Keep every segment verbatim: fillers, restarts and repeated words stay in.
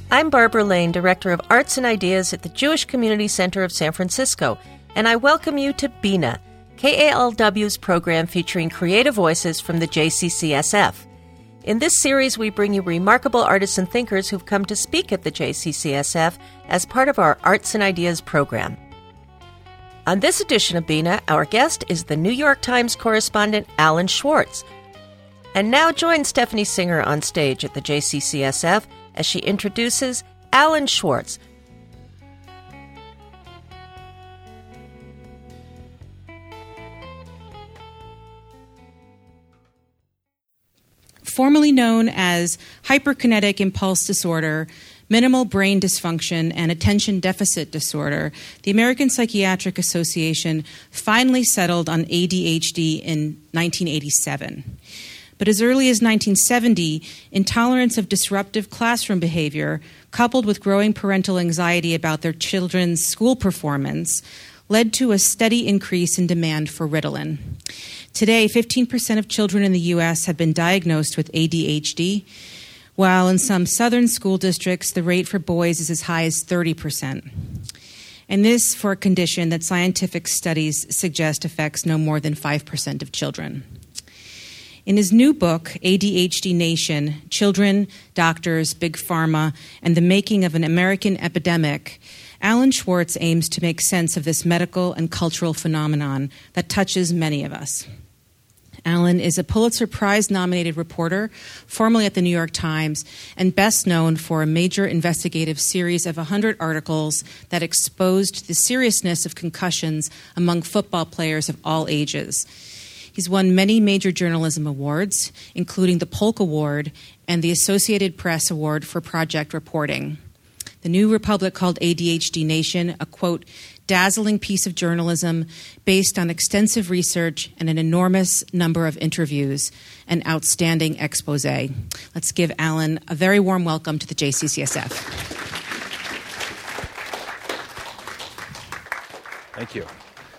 I'm Barbara Lane, Director of Arts and Ideas at the Jewish Community Center of San Francisco, and I welcome you to Bina, K A L W's program featuring creative voices from the J C C S F. In this series, we bring you remarkable artists and thinkers who've come to speak at the J C C S F as part of our Arts and Ideas program. On this edition of Bina, our guest is the New York Times correspondent Alan Schwartz. And now join Stephanie Singer on stage at the J C C S F as she introduces Alan Schwartz. Formerly known as hyperkinetic impulse disorder, minimal brain dysfunction, and attention deficit disorder, the American Psychiatric Association finally settled on A D H D in nineteen eighty-seven. But as early as nineteen seventy, intolerance of disruptive classroom behavior, coupled with growing parental anxiety about their children's school performance, led to a steady increase in demand for Ritalin. Today, fifteen percent of children in the U S have been diagnosed with A D H D, while in some southern school districts, the rate for boys is as high as thirty percent. And this for a condition that scientific studies suggest affects no more than five percent of children. In his new book, A D H D Nation, Children, Doctors, Big Pharma, and the Making of an American Epidemic, Alan Schwartz aims to make sense of this medical and cultural phenomenon that touches many of us. Alan is a Pulitzer Prize-nominated reporter, formerly at the New York Times, and best known for a major investigative series of one hundred articles that exposed the seriousness of concussions among football players of all ages. He's won many major journalism awards, including the Polk Award and the Associated Press Award for Project Reporting. The New Republic called A D H D Nation a, quote, dazzling piece of journalism based on extensive research and an enormous number of interviews, an outstanding expose. Let's give Alan a very warm welcome to the J C C S F. Thank you.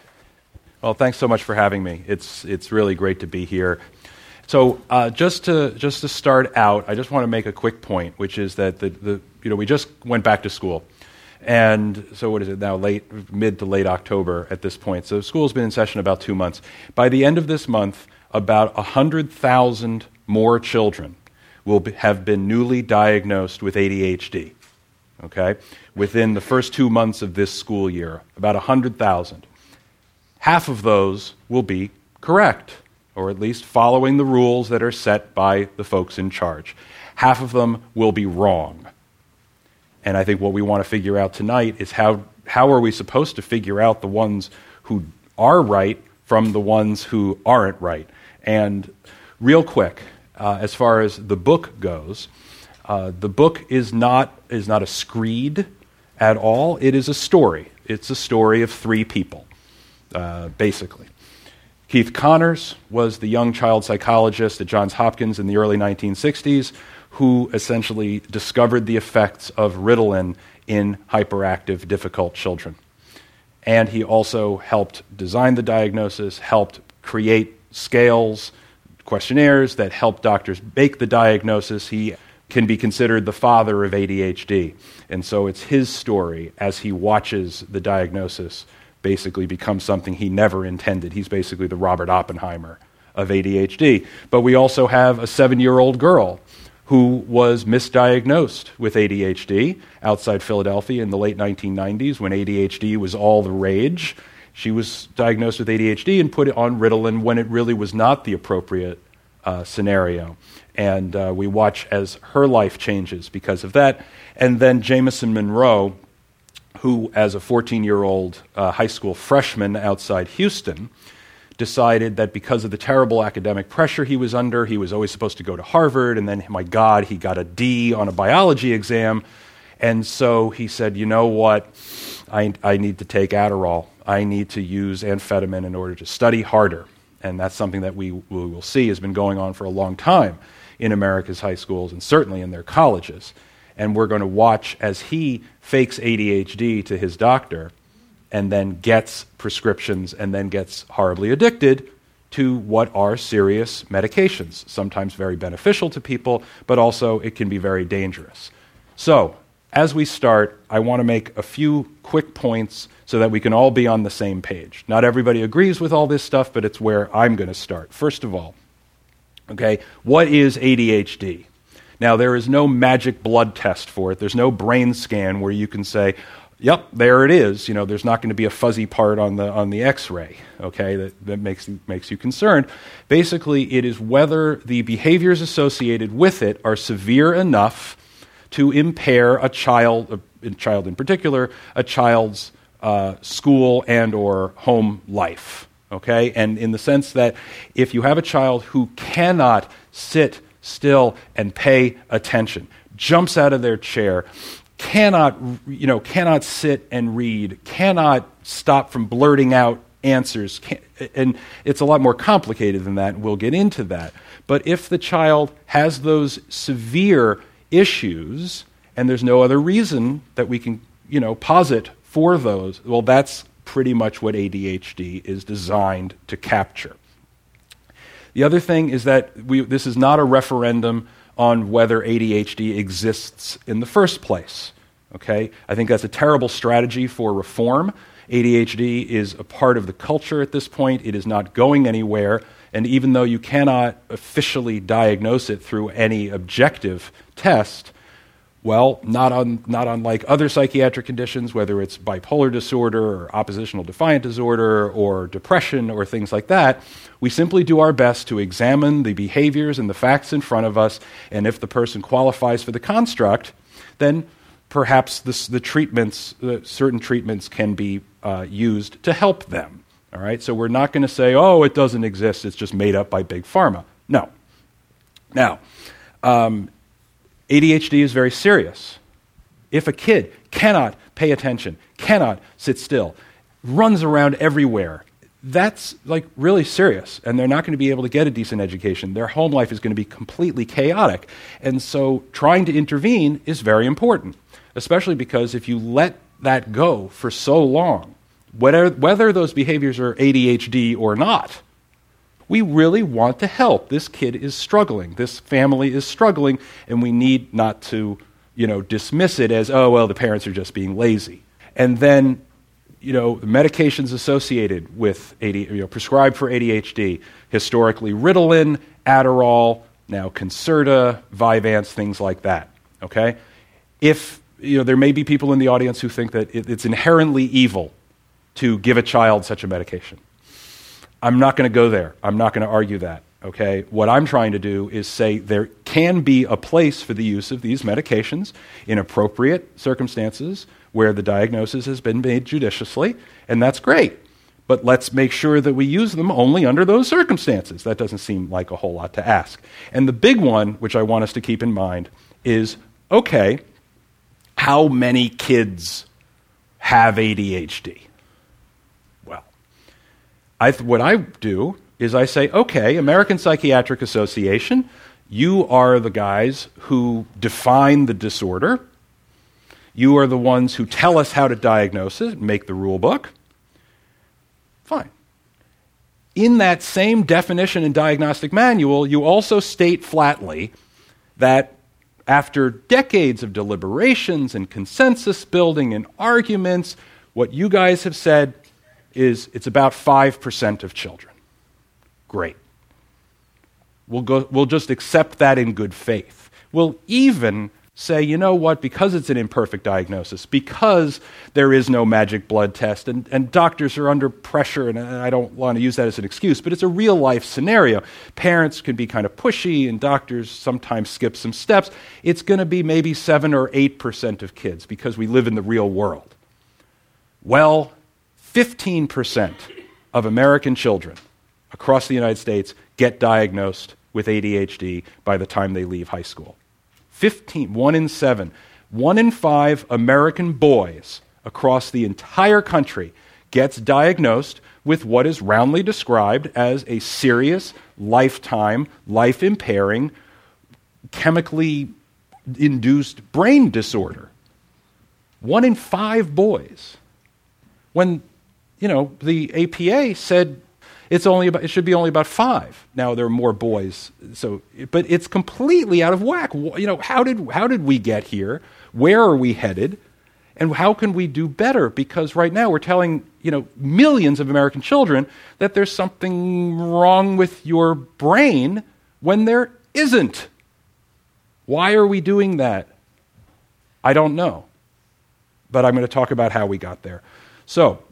Well, thanks so much for having me. It's it's really great to be here. So uh, just to just to start out, I just want to make a quick point, which is that the, the you know we just went back to school, and so what is it now? Late mid to late October at this point. So school's been in session about two months. By the end of this month, about a hundred thousand more children will be, have been newly diagnosed with A D H D. Okay, within the first two months of this school year, about a hundred thousand. Half of those will be correct, or at least following the rules that are set by the folks in charge. Half of them will be wrong. And I think what we want to figure out tonight is how how are we supposed to figure out the ones who are right from the ones who aren't right. And real quick, uh, as far as the book goes, uh, the book is not is not a screed at all. It is a story. It's a story of three people. Uh, basically. Keith Connors was the young child psychologist at Johns Hopkins in the early nineteen sixties who essentially discovered the effects of Ritalin in hyperactive, difficult children. And he also helped design the diagnosis, helped create scales, questionnaires that helped doctors make the diagnosis. He can be considered the father of A D H D. And so it's his story as he watches the diagnosis basically becomes something he never intended. He's basically the Robert Oppenheimer of A D H D. But we also have a seven-year-old girl who was misdiagnosed with A D H D outside Philadelphia in the late nineteen nineties when A D H D was all the rage. She was diagnosed with A D H D and put on Ritalin when it really was not the appropriate uh, scenario. And uh, we watch as her life changes because of that. And then Jamison Monroe, who, as a fourteen-year-old uh, high school freshman outside Houston, decided that because of the terrible academic pressure he was under, he was always supposed to go to Harvard, and then, my God, he got a D on a biology exam, and so he said, you know what, I, I need to take Adderall. I need to use amphetamine in order to study harder, and that's something that we, we will see has been going on for a long time in America's high schools and certainly in their colleges. And we're going to watch as he fakes A D H D to his doctor and then gets prescriptions and then gets horribly addicted to what are serious medications, sometimes very beneficial to people, but also it can be very dangerous. So as we start, I want to make a few quick points so that we can all be on the same page. Not everybody agrees with all this stuff, but it's where I'm going to start. First of all, okay, what is A D H D? Now, there is no magic blood test for it. There's no brain scan where you can say, yep, there it is. You know, there's not going to be a fuzzy part on the on the X-ray, okay, that, that makes, makes you concerned. Basically, it is whether the behaviors associated with it are severe enough to impair a child, a child in particular, a child's uh, school and or home life, okay? And in the sense that if you have a child who cannot sit still and pay attention, jumps out of their chair, cannot, you know, cannot sit and read, cannot stop from blurting out answers, and it's a lot more complicated than that, and we'll get into that. But if the child has those severe issues, and there's no other reason that we can, you know, posit for those, well, that's pretty much what A D H D is designed to capture. The other thing is that we, this is not a referendum on whether A D H D exists in the first place, okay? I think that's a terrible strategy for reform. A D H D is a part of the culture at this point. It is not going anywhere, and even though you cannot officially diagnose it through any objective test, well, not, un, not unlike other psychiatric conditions, whether it's bipolar disorder or oppositional defiant disorder or depression or things like that, we simply do our best to examine the behaviors and the facts in front of us, and if the person qualifies for the construct, then perhaps this, the treatments, uh, certain treatments can be uh, used to help them. All right, so we're not going to say, oh, it doesn't exist, it's just made up by big pharma. No. Now, um, A D H D is very serious. If a kid cannot pay attention, cannot sit still, runs around everywhere, that's like really serious, and they're not going to be able to get a decent education. Their home life is going to be completely chaotic. And so trying to intervene is very important, especially because if you let that go for so long, whether, whether those behaviors are A D H D or not, we really want to help. This kid is struggling. This family is struggling, and we need not to, you know, dismiss it as, oh, well, the parents are just being lazy. And then, you know, the medications associated with A D, you know, prescribed for A D H D, historically Ritalin, Adderall, now Concerta, Vyvanse, things like that, okay? If, you know, there may be people in the audience who think that it, it's inherently evil to give a child such a medication. I'm not going to go there. I'm not going to argue that, okay? What I'm trying to do is say there can be a place for the use of these medications in appropriate circumstances where the diagnosis has been made judiciously, and that's great. But let's make sure that we use them only under those circumstances. That doesn't seem like a whole lot to ask. And the big one, which I want us to keep in mind, is, okay, how many kids have A D H D? Well, I th- what I do is I say, okay, American Psychiatric Association, you are the guys who define the disorder. You are the ones who tell us how to diagnose it, make the rule book. Fine. In that same definition and diagnostic manual, you also state flatly that after decades of deliberations and consensus building and arguments, what you guys have said is it's about five percent of children. Great. We'll go, we'll just accept that in good faith. We'll even say, you know what, because it's an imperfect diagnosis, because there is no magic blood test, and, and doctors are under pressure, and I don't want to use that as an excuse, but it's a real-life scenario. Parents can be kind of pushy, and doctors sometimes skip some steps. It's going to be maybe seven or eight percent of kids, because we live in the real world. Well, fifteen percent of American children across the United States get diagnosed with A D H D by the time they leave high school. fifteen, one in seven. One in five American boys across the entire country gets diagnosed with what is roundly described as a serious, lifetime, life-impairing, chemically induced brain disorder. One in five boys. When, you know, the A P A said It's only about, it should be only about five. Now there are more boys, so but it's completely out of whack. You know, how did how did we get here? Where are we headed? And how can we do better? Because right now we're telling, you know, millions of American children that there's something wrong with your brain when there isn't. Why are we doing that? I don't know. But I'm going to talk about how we got there. So,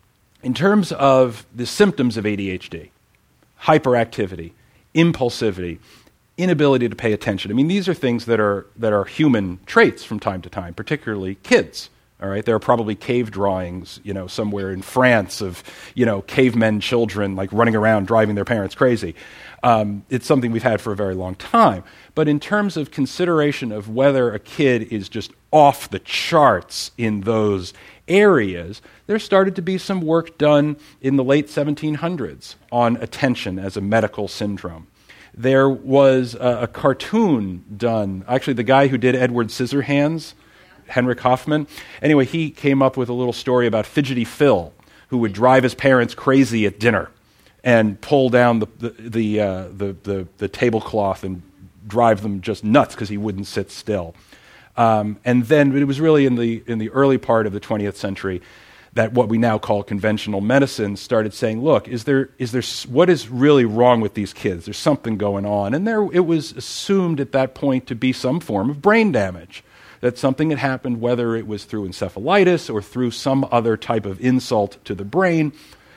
in terms of the symptoms of A D H D, hyperactivity, impulsivity, inability to pay attention. I mean, these are things that are that are human traits from time to time, particularly kids. All right, there are probably cave drawings, you know, somewhere in France of, you know, cavemen children like running around driving their parents crazy. Um, it's something we've had for a very long time. But in terms of consideration of whether a kid is just off the charts in those areas, there started to be some work done in the late seventeen hundreds on attention as a medical syndrome. There was a, a cartoon done, actually the guy who did Edward Scissorhands, Henrik Hoffman. Anyway, he came up with a little story about Fidgety Phil, who would drive his parents crazy at dinner and pull down the the the uh, the, the, the tablecloth and drive them just nuts because he wouldn't sit still. Um, and then it was really in the in the early part of the twentieth century that what we now call conventional medicine started saying, look, is there is there what is really wrong with these kids? There's something going on. And there it was assumed at that point to be some form of brain damage, that something had happened, whether it was through encephalitis or through some other type of insult to the brain,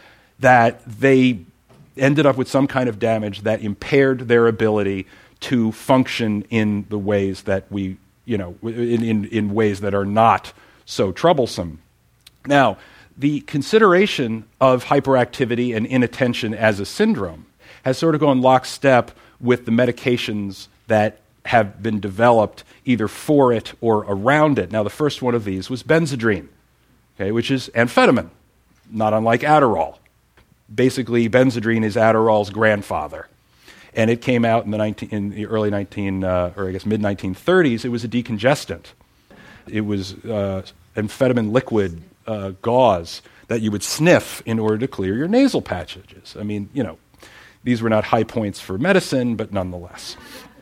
that they ended up with some kind of damage that impaired their ability to function in the ways that we, you know, in, in, in ways that are not so troublesome. Now, the consideration of hyperactivity and inattention as a syndrome has sort of gone lockstep with the medications that have been developed either for it or around it. Now, the first one of these was Benzedrine, okay, which is amphetamine, not unlike Adderall. Basically, Benzedrine is Adderall's grandfather. And it came out in the, nineteen, in the early nineteen, uh, or I guess mid nineteen thirties. It was a decongestant. It was uh, amphetamine liquid uh, gauze that you would sniff in order to clear your nasal passages. I mean, you know, these were not high points for medicine, but nonetheless.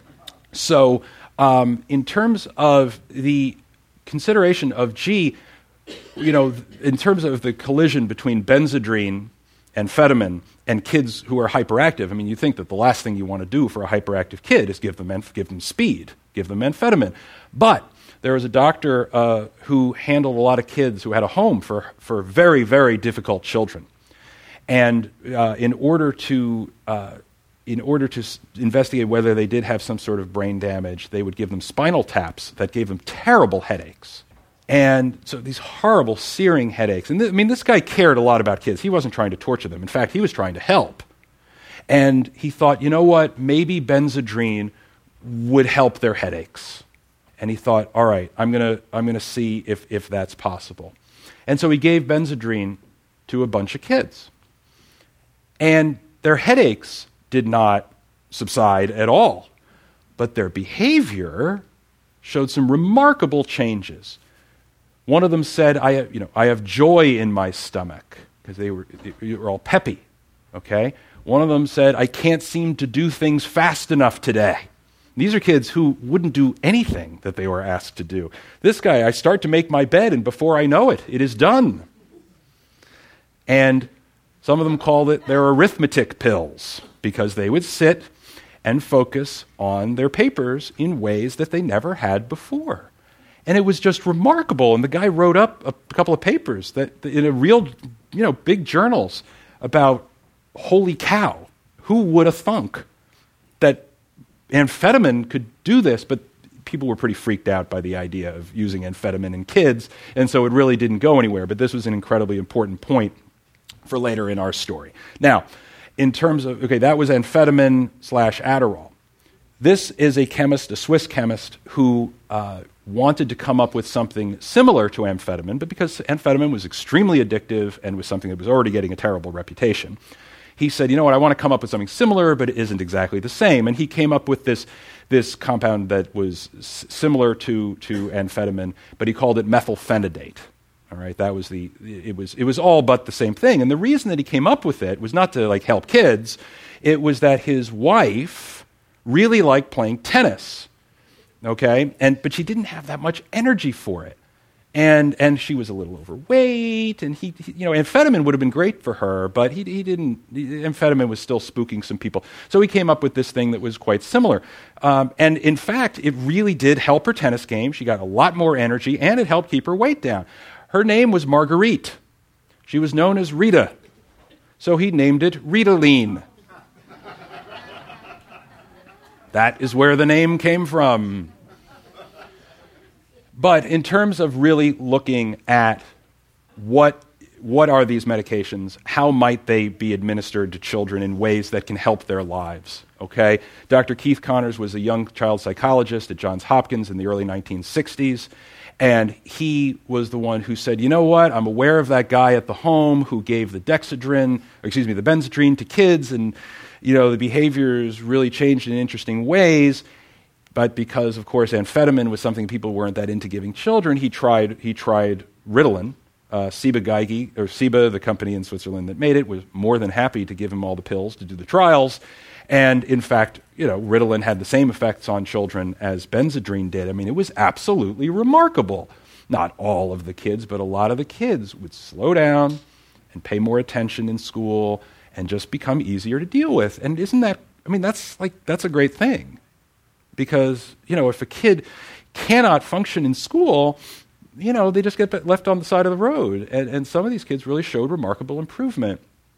So, um, in terms of the consideration of G, you know, in terms of the collision between Benzedrine, amphetamine, and kids who are hyperactive, I mean, you think that the last thing you want to do for a hyperactive kid is give them amph- give them speed, give them amphetamine. But there was a doctor uh, who handled a lot of kids who had a home for, for very, very difficult children. And uh, in order to uh, in order to s- investigate whether they did have some sort of brain damage, they would give them spinal taps that gave them terrible headaches. And so these horrible, searing headaches. And th- I mean, this guy cared a lot about kids. He wasn't trying to torture them. In fact, he was trying to help. And he thought, you know what, maybe Benzedrine would help their headaches. And he thought, all right, I'm going to I'm going to see if, if that's possible. And so he gave Benzedrine to a bunch of kids. And their headaches did not subside at all. But their behavior showed some remarkable changes. One of them said, I have, you know, I have joy in my stomach, because they were, they were all peppy, okay? One of them said, I can't seem to do things fast enough today. These are kids who wouldn't do anything that they were asked to do. This guy, I start to make my bed, and before I know it, it is done. And some of them called it their arithmetic pills, because they would sit and focus on their papers in ways that they never had before. And it was just remarkable. And the guy wrote up a couple of papers that in a real, you know, big journals about, holy cow, who would have thunk that amphetamine could do this? But people were pretty freaked out by the idea of using amphetamine in kids, and so it really didn't go anywhere. But this was an incredibly important point for later in our story. Now, in terms of, okay, that was amphetamine slash Adderall. This is a chemist, a Swiss chemist, who uh, wanted to come up with something similar to amphetamine, but because amphetamine was extremely addictive and was something that was already getting a terrible reputation, he said, you know what, I want to come up with something similar, but it isn't exactly the same. And he came up with this, this compound that was s- similar to, to amphetamine, but he called it methylphenidate. All right, that was the it was it was all but the same thing. And the reason that he came up with it was not to like help kids. It was that his wife really liked playing tennis. Okay, and but she didn't have that much energy for it, and and she was a little overweight. And he, he you know, amphetamine would have been great for her, but he he didn't. Amphetamine was still spooking some people, so he came up with this thing that was quite similar. Um, and in fact, it really did help her tennis game. She got a lot more energy, and it helped keep her weight down. Her name was Marguerite. She was known as Rita. So he named it Ritalin. That is where the name came from. But in terms of really looking at what, what are these medications, how might they be administered to children in ways that can help their lives, okay? Doctor Keith Connors was a young child psychologist at Johns Hopkins in the early nineteen sixties. And he was the one who said, you know what, I'm aware of that guy at the home who gave the Dexedrine, or excuse me, the Benzedrine to kids, and you know the behaviors really changed in interesting ways. But because, of course, amphetamine was something people weren't that into giving children, he tried he tried Ritalin. Uh, Ciba-Geigy, or Ciba, the company in Switzerland that made it, was more than happy to give him all the pills to do the trials. And in fact, you know, Ritalin had the same effects on children as Benzedrine did. I mean, it was absolutely remarkable. Not all of the kids, but a lot of the kids would slow down and pay more attention in school and just become easier to deal with. And isn't that, I mean, that's like, that's a great thing. Because, you know, if a kid cannot function in school, you know, they just get left on the side of the road. And, and some of these kids really showed remarkable improvement.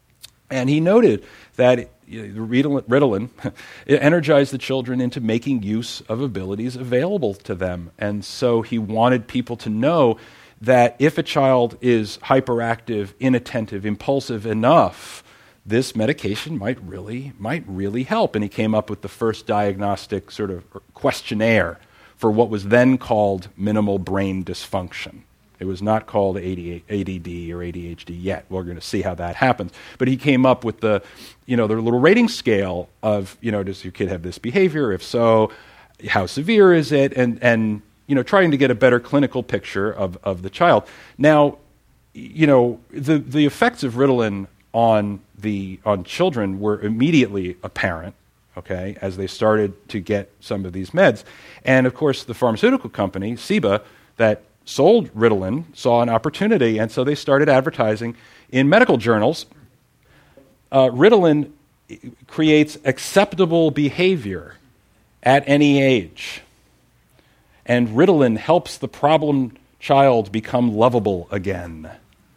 And he noted that you know, Ritalin it energized the children into making use of abilities available to them. And so he wanted people to know that if a child is hyperactive, inattentive, impulsive enough, this medication might really, might really help. And he came up with the first diagnostic sort of questionnaire for what was then called minimal brain dysfunction. It was not called A D D or A D H D yet. We're going to see how that happens. But he came up with the, you know, the little rating scale of, you know, does your kid have this behavior? If so, how severe is it? And, and you know, trying to get a better clinical picture of, of the child. Now, you know, the, the effects of Ritalin on the on children were immediately apparent, okay, as they started to get some of these meds. And, of course, the pharmaceutical company, Ciba, that sold Ritalin, saw an opportunity, and so they started advertising in medical journals. Uh, Ritalin creates acceptable behavior at any age, and Ritalin helps the problem child become lovable again.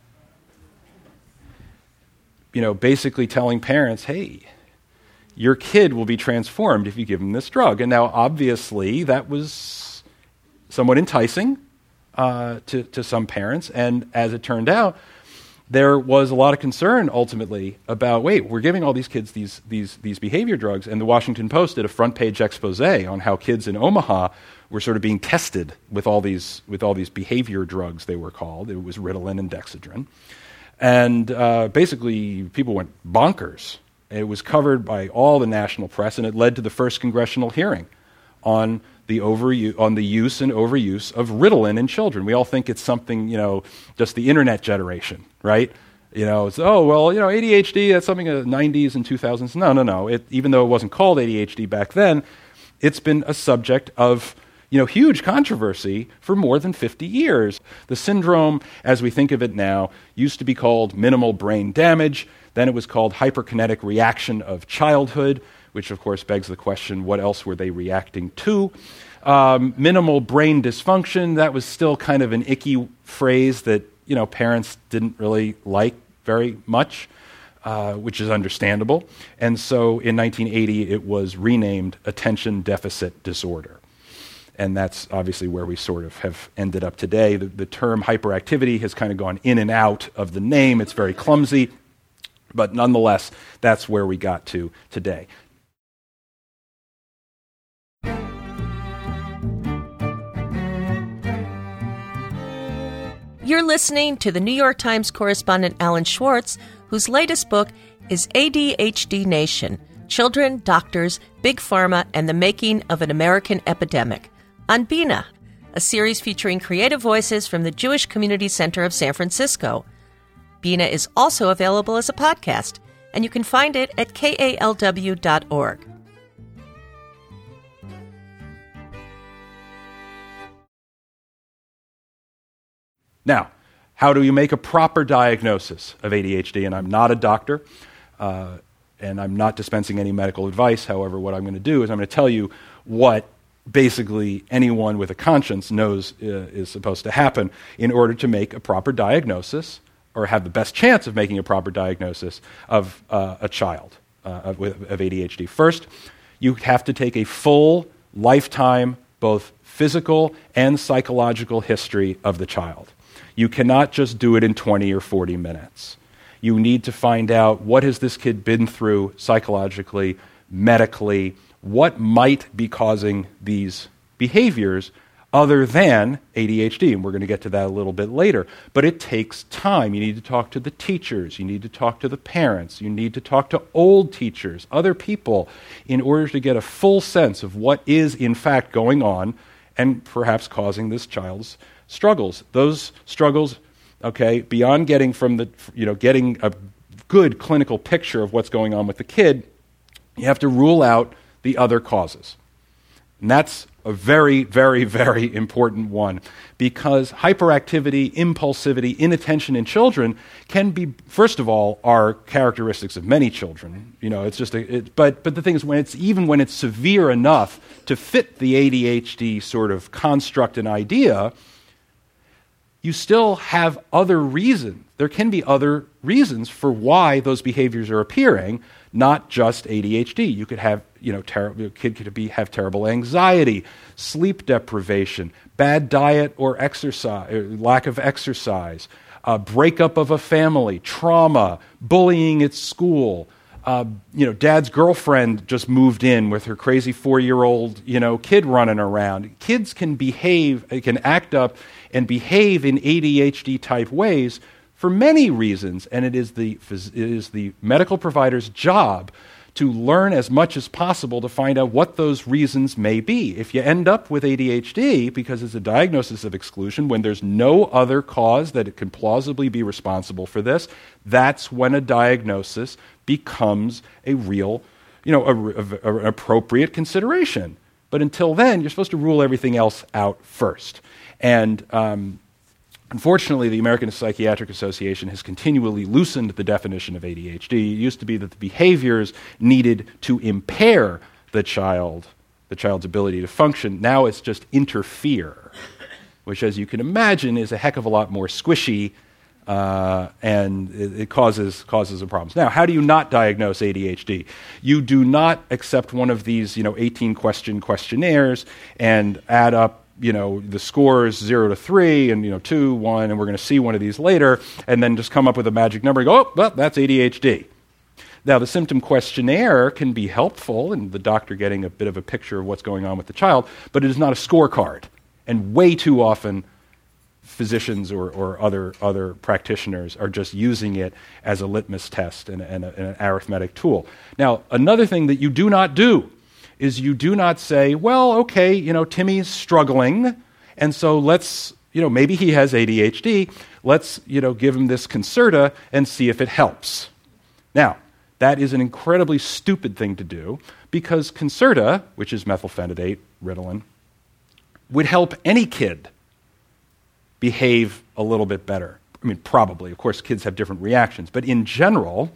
You know, basically telling parents, hey, your kid will be transformed if you give him this drug. And now, obviously, that was somewhat enticing Uh, to, to some parents, and as it turned out, there was a lot of concern ultimately about, wait, we're giving all these kids these these these behavior drugs, and the Washington Post did a front-page expose on how kids in Omaha were sort of being tested with all these with all these behavior drugs, they were called. It was Ritalin and Dexedrine. And uh, basically, people went bonkers. It was covered by all the national press, and it led to the first congressional hearing on the overuse, on the use and overuse of Ritalin in children. We all think it's something, you know, just the internet generation, right? You know, it's, oh, well, you know, A D H D, that's something in the nineties and two thousands. No, no, no. It, even though it wasn't called A D H D back then, it's been a subject of, you know, huge controversy for more than fifty years. The syndrome, as we think of it now, used to be called minimal brain damage. Then it was called hyperkinetic reaction of childhood, which of course begs the question, what else were they reacting to? Um, minimal brain dysfunction, that was still kind of an icky phrase that, you know, parents didn't really like very much, uh, which is understandable. And so in nineteen eighty, it was renamed attention deficit disorder. And that's obviously where we sort of have ended up today. The, the term hyperactivity has kind of gone in and out of the name. It's very clumsy. But nonetheless, that's where we got to today. You're listening to the New York Times correspondent Alan Schwartz, whose latest book is A D H D Nation, Children, Doctors, Big Pharma, and the Making of an American Epidemic, on Bina, a series featuring creative voices from the Jewish Community Center of San Francisco. Bina is also available as a podcast, and you can find it at K A L W dot org. Now, how do you make a proper diagnosis of A D H D? And I'm not a doctor, uh, and I'm not dispensing any medical advice. However, what I'm going to do is I'm going to tell you what basically anyone with a conscience knows uh, is supposed to happen in order to make a proper diagnosis, or have the best chance of making a proper diagnosis of uh, a child uh, of, of A D H D. First, you have to take a full lifetime, both physical and psychological history of the child. You cannot just do it in twenty or forty minutes. You need to find out, what has this kid been through psychologically, medically, what might be causing these behaviors other than A D H D, and we're going to get to that a little bit later. But it takes time. You need to talk to the teachers. You need to talk to the parents. You need to talk to old teachers, other people, in order to get a full sense of what is in fact going on and perhaps causing this child's struggles. Those struggles, okay, beyond getting from the, you know, getting a good clinical picture of what's going on with the kid, you have to rule out the other causes. And that's a very, very, very important one, because hyperactivity, impulsivity, inattention in children can be, first of all, are characteristics of many children. You know, it's just a, it, but but the thing is, when it's even when it's severe enough to fit the A D H D sort of construct and idea, you still have other reasons. There can be other reasons for why those behaviors are appearing, not just A D H D. You could have, you know, ter- a kid could be have terrible anxiety, sleep deprivation, bad diet or exercise, or lack of exercise, uh, breakup of a family, trauma, bullying at school. Uh, you know, dad's girlfriend just moved in with her crazy four-year-old, you know, kid running around. Kids can behave, can act up and behave in A D H D-type ways for many reasons, and it is the it is the medical provider's job to learn as much as possible to find out what those reasons may be. If you end up with A D H D because it's a diagnosis of exclusion when there's no other cause that it can plausibly be responsible for this, that's when a diagnosis becomes a real, you know, a, a, an appropriate consideration. But until then, you're supposed to rule everything else out first. And um, unfortunately, the American Psychiatric Association has continually loosened the definition of A D H D. It used to be that the behaviors needed to impair the child, the child's ability to function. Now it's just interfere, which, as you can imagine, is a heck of a lot more squishy, uh, and it, it causes causes of problems. Now, how do you not diagnose A D H D? You do not accept one of these, you know, eighteen question questionnaires and add up, you know, the scores zero to three and, you know, two, one, and we're going to see one of these later, and then just come up with a magic number and go, oh, well, that's A D H D. Now, the symptom questionnaire can be helpful in the doctor getting a bit of a picture of what's going on with the child, but it is not a scorecard. And way too often, physicians or, or other, other practitioners are just using it as a litmus test and, and, a, and an arithmetic tool. Now, another thing that you do not do is you do not say, well, okay, you know, Timmy's struggling, and so let's, you know, maybe he has A D H D, let's, you know, give him this Concerta and see if it helps. Now, that is an incredibly stupid thing to do, because Concerta, which is methylphenidate, Ritalin, would help any kid behave a little bit better. I mean, probably. Of course, kids have different reactions, but in general,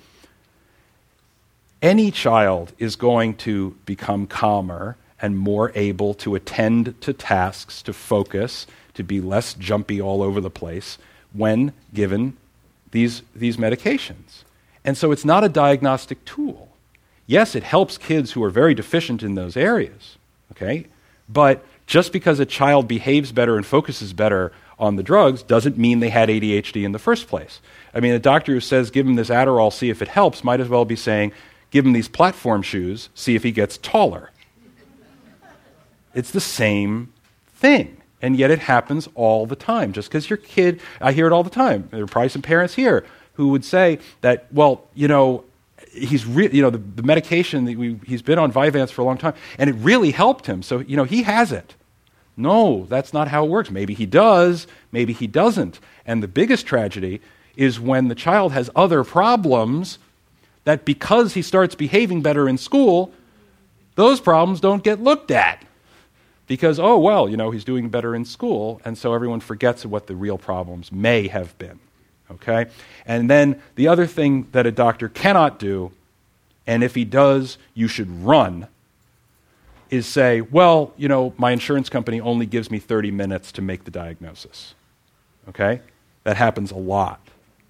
any child is going to become calmer and more able to attend to tasks, to focus, to be less jumpy all over the place when given these, these medications. And so it's not a diagnostic tool. Yes, it helps kids who are very deficient in those areas, okay? But just because a child behaves better and focuses better on the drugs doesn't mean they had A D H D in the first place. I mean, a doctor who says, give him this Adderall, see if it helps, might as well be saying, give him these platform shoes, see if he gets taller. It's the same thing, and yet it happens all the time. Just because your kid, I hear it all the time. There are probably some parents here who would say that, well, you know, he's re- you know the, the medication that we, he's been on Vyvanse for a long time, and it really helped him. So, you know, he has it. No, that's not how it works. Maybe he does, maybe he doesn't. And the biggest tragedy is when the child has other problems that because he starts behaving better in school, those problems don't get looked at. Because, oh, well, you know, he's doing better in school, and so everyone forgets what the real problems may have been, okay? And then the other thing that a doctor cannot do, and if he does, you should run, is say, well, you know, my insurance company only gives me thirty minutes to make the diagnosis, okay? That happens a lot.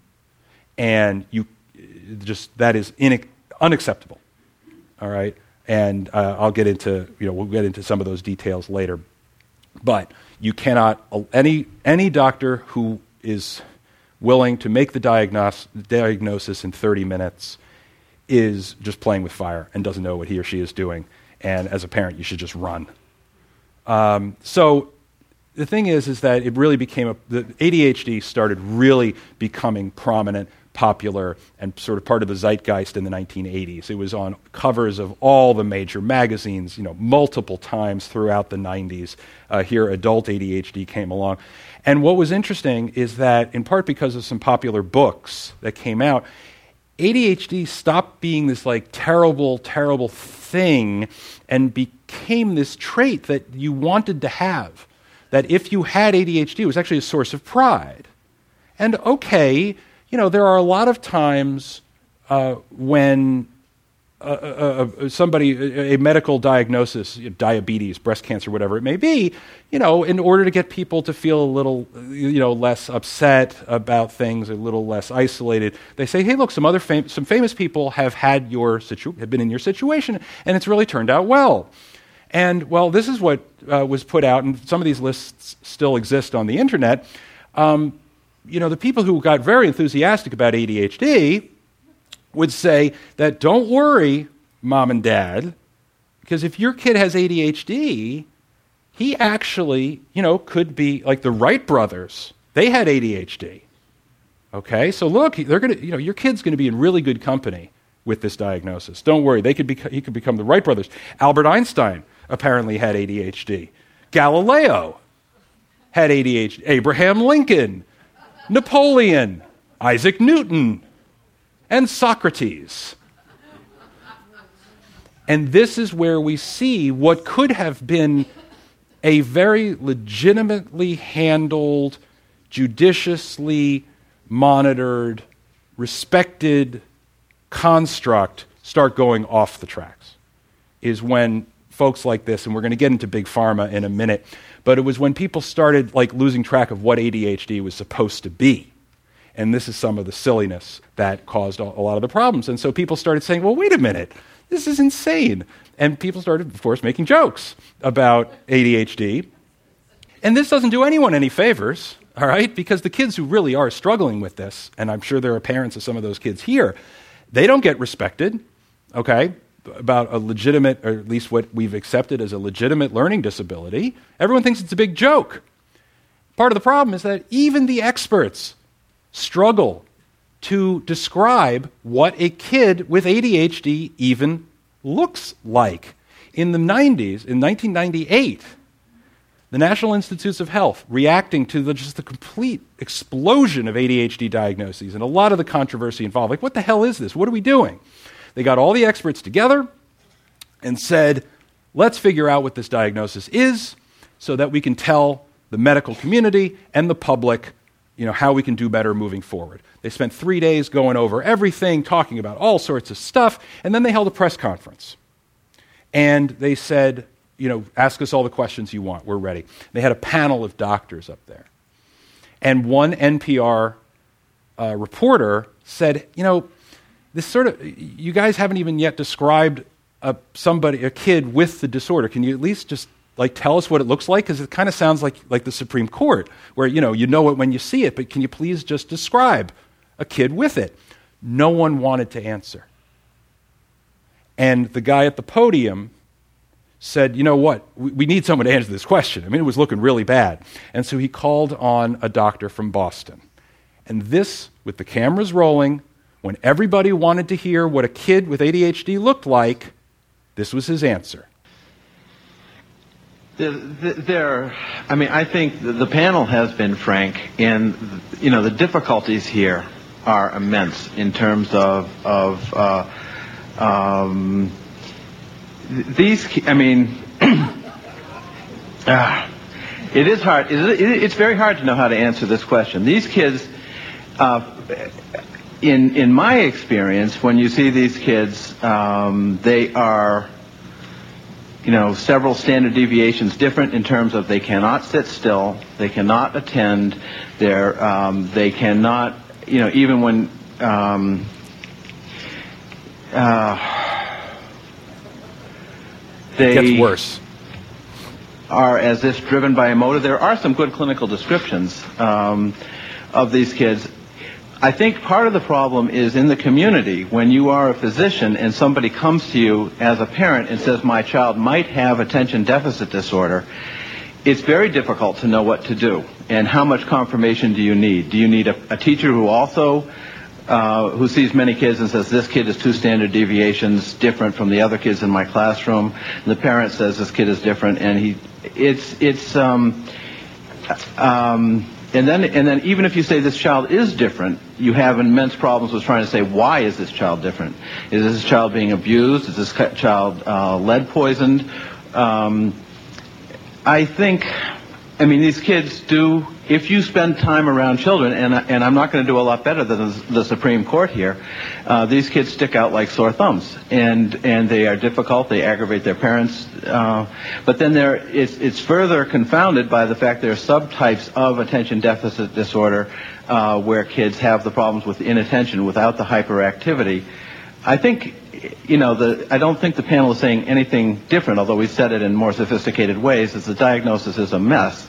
And you just, that is in, unacceptable, all right? And uh, I'll get into, you know, we'll get into some of those details later. But you cannot, any any doctor who is willing to make the diagnos- diagnosis in thirty minutes is just playing with fire and doesn't know what he or she is doing. And as a parent, you should just run. Um, so the thing is, is that it really became, a, the A D H D started really becoming prominent, popular, and sort of part of the zeitgeist in the nineteen eighties. It was on covers of all the major magazines, you know, multiple times throughout the nineties. Uh, here, adult A D H D came along. And what was interesting is that, in part because of some popular books that came out, A D H D stopped being this like terrible, terrible thing and became this trait that you wanted to have. That if you had A D H D, it was actually a source of pride. And okay, you know, there are a lot of times uh, when uh, uh, uh, somebody, a medical diagnosis, diabetes, breast cancer, whatever it may be, you know, in order to get people to feel a little, you know, less upset about things, a little less isolated, they say, hey, look, some other fam- some famous people have had your situ- have been in your situation, and it's really turned out well. And, well, this is what uh, was put out, and some of these lists still exist on the internet. Um, you know, the people who got very enthusiastic about A D H D would say that don't worry, mom and dad, because if your kid has A D H D, he actually, you know, could be like the Wright brothers. They had A D H D. Okay, so look, they're going to, you know, your kid's going to be in really good company with this diagnosis. Don't worry, they could be, he could become the Wright brothers. Albert Einstein apparently had A D H D. Galileo had A D H D. Abraham Lincoln, Napoleon, Isaac Newton, and Socrates. And this is where we see what could have been a very legitimately handled, judiciously monitored, respected construct start going off the tracks. Is when folks like this, and we're going to get into Big Pharma in a minute, but it was when people started like losing track of what A D H D was supposed to be. And this is some of the silliness that caused a lot of the problems. And so people started saying, well, wait a minute, this is insane. And people started, of course, making jokes about A D H D. And this doesn't do anyone any favors, all right? Because the kids who really are struggling with this, and I'm sure there are parents of some of those kids here, they don't get respected, okay, about a legitimate, or at least what we've accepted as a legitimate learning disability. Everyone thinks it's a big joke. Part of the problem is that even the experts struggle to describe what a kid with A D H D even looks like. In the nineties, in nineteen ninety-eight, the National Institutes of Health, reacting to the, just the complete explosion of A D H D diagnoses and a lot of the controversy involved, like, what the hell is this? What are we doing? They got all the experts together and said, let's figure out what this diagnosis is so that we can tell the medical community and the public, you know, how we can do better moving forward. They spent three days going over everything, talking about all sorts of stuff, and then they held a press conference. And they said, you know, ask us all the questions you want. We're ready. They had a panel of doctors up there. And one N P R uh, reporter said, you know, this sort of, you guys haven't even yet described a, somebody, a kid with the disorder. Can you at least just like tell us what it looks like? Because it kind of sounds like like the Supreme Court, where you know you know it when you see it, but can you please just describe a kid with it? No one wanted to answer. And the guy at the podium said, you know what, we, we need someone to answer this question. I mean, it was looking really bad. And so he called on a doctor from Boston. And this, with the cameras rolling, when everybody wanted to hear what a kid with A D H D looked like, this was his answer. There, I mean, I think the panel has been frank, and you know, the difficulties here are immense in terms of of uh, um, these. I mean, uh, it is hard. It's very hard to know how to answer this question. These kids, uh, in in my experience, when you see these kids, um, they are, you know, several standard deviations different in terms of they cannot sit still, they cannot attend, they're, um, they cannot, you know, even when um, uh, they it gets worse. Are as if driven by a motive. There are some good clinical descriptions um, of these kids. I think part of the problem is in the community when you are a physician and somebody comes to you as a parent and says, my child might have attention deficit disorder. It's very difficult to know what to do. And how much confirmation do you need? Do you need a, a teacher who also, uh, who sees many kids and says, this kid is two standard deviations different from the other kids in my classroom? And the parent says, this kid is different. And he, it's, it's, um, um, And then, and then even if you say this child is different, you have immense problems with trying to say, why is this child different? Is this child being abused? Is this child uh, lead poisoned? Um, I think, I mean, these kids do, if you spend time around children, and, and I'm not going to do a lot better than the Supreme Court here, uh, these kids stick out like sore thumbs, and and they are difficult, they aggravate their parents, uh, but then there, it's, it's further confounded by the fact there are subtypes of attention deficit disorder uh, where kids have the problems with inattention without the hyperactivity. I think, you know, the, I don't think the panel is saying anything different, although we said it in more sophisticated ways, is the diagnosis is a mess.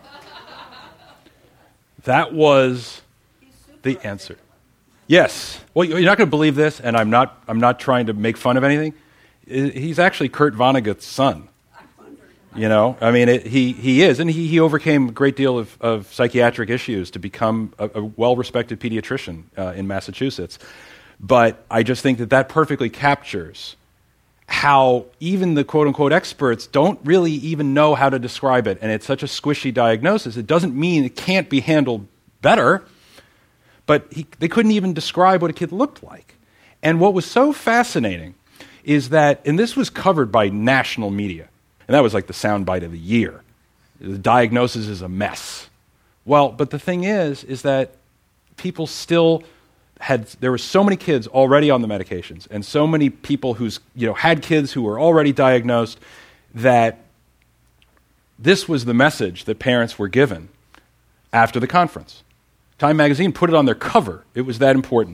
That was the answer. Yes. Well, you're not going to believe this, and I'm not I'm not trying to make fun of anything. He's actually Kurt Vonnegut's son. You know, I mean, it, he, he is, and he, he overcame a great deal of, of psychiatric issues to become a, a well-respected pediatrician uh, in Massachusetts. But I just think that that perfectly captures how even the quote-unquote experts don't really even know how to describe it, and it's such a squishy diagnosis. It doesn't mean it can't be handled better, but he, they couldn't even describe what a kid looked like. And what was so fascinating is that, and this was covered by national media, and that was like the soundbite of the year. The diagnosis is a mess. Well, but the thing is, is that people still had, there were so many kids already on the medications and so many people who's, you know, had kids who were already diagnosed that this was the message that parents were given after the conference. Time magazine put it on their cover. It was that important.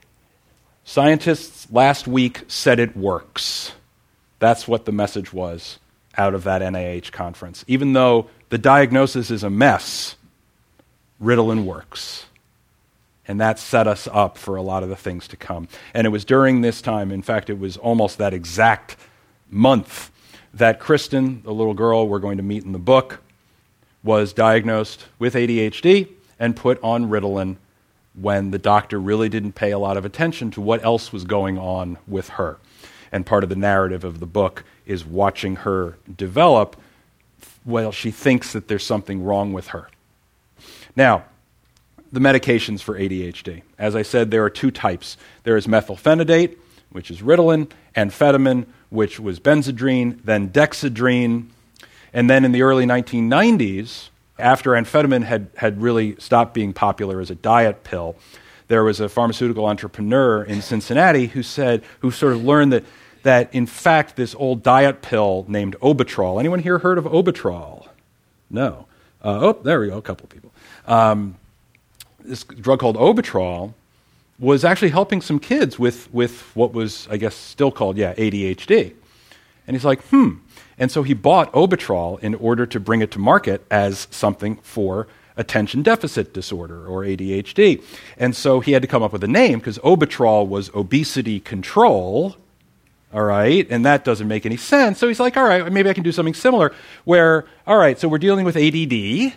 Scientists last week said it works. That's what the message was out of that N I H conference. Even though the diagnosis is a mess, Ritalin works. And that set us up for a lot of the things to come. And it was during this time, in fact, it was almost that exact month that Kristen, the little girl we're going to meet in the book, was diagnosed with A D H D and put on Ritalin when the doctor really didn't pay a lot of attention to what else was going on with her. And part of the narrative of the book is watching her develop while she thinks that there's something wrong with her. Now, the medications for A D H D. As I said, there are two types. There is methylphenidate, which is Ritalin, amphetamine, which was Benzedrine, then Dexedrine. And then in the early nineteen nineties, after amphetamine had, had really stopped being popular as a diet pill, there was a pharmaceutical entrepreneur in Cincinnati who said, who sort of learned that, that in fact, this old diet pill named Obitrol. Anyone here heard of Obitrol? No. Uh, oh, there we go, a couple of people. Um, this drug called Obitrol was actually helping some kids with, with what was, I guess, still called, yeah, A D H D. And he's like, hmm. And so he bought Obitrol in order to bring it to market as something for attention deficit disorder, or A D H D. And so he had to come up with a name, because Obitrol was obesity control, all right? And that doesn't make any sense. So he's like, all right, maybe I can do something similar, where, all right, so we're dealing with A D D,